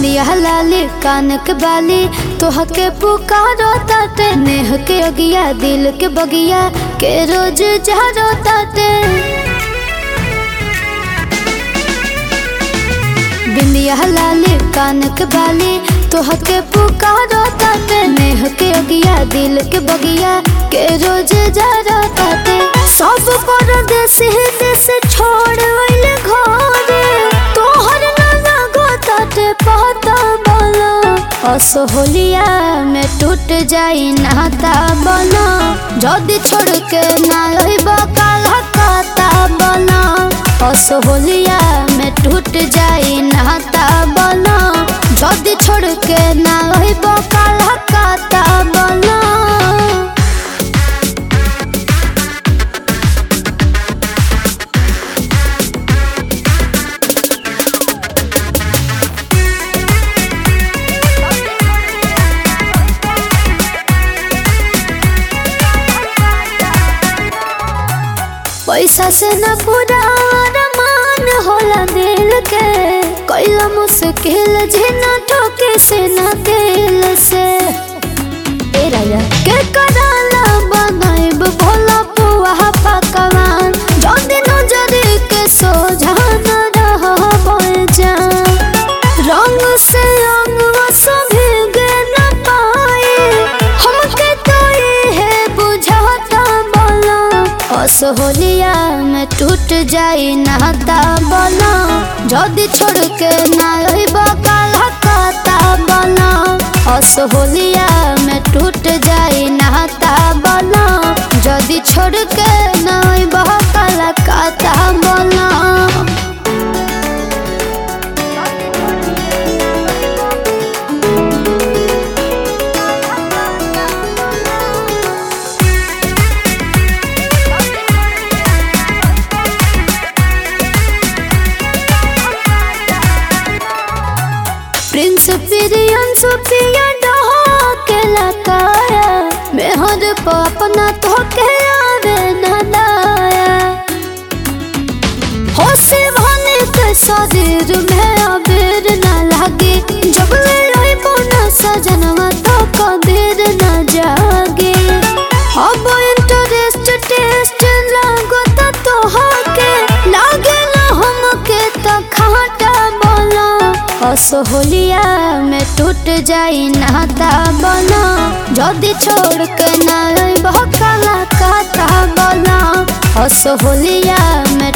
बिंदिया लाली कान के बाली तोह के पुकारो ताटे नेह के अगिया दिल के बगिया के रोज जहरो ताटे बिंदिया लाली कान के बाली तोह के पुकारो ताटे नेह के अगिया दिल के बगिया के रोज जहरो ताटे सब परदेस देश छोड़ आइले घरे तोहर ना गोताटे पता बला असोहलिया में टूट जाई नाता बना जदी छोड़ के ना रहिबा काला काता बना असोहलिया में टूट जाई नाता बना जदी छोड़ के ना रहिबा काला काता बना पैसा से न पूरा अरमान होला दिल के कैला मुश्किल जिना ठोके से न दिल से ए राजा के कराला बनाइब भोला पुआ पकवान जो दिन जरी के सोझा न रहबे जा रंग से अंग सभी गे न पाए हमके तो ये बुझाता बोला असोहलिया में टूट जाई नाता बना जदी छोड़ के ना रहिबा काला काता बना असोहलिया में टूट जाई नाता बना जदी छोड़ के ना रहिबा काला काता बना प्रिंस पिरियन सुपिया के लकाया मेहर अपना तो के आवे न लाया हो से भने के शरीर में अबीर न लागे जब ले रोई पुना सजनवा तो कबीर न जागे अब इंटरेस्ट टेस्ट लागो तो होके लागे ना हमके तो खाटा बोला असोहलिया में टूट जाई नाता बना जदी छोड़ के ना रहिबा काला काता बना असोहलिया में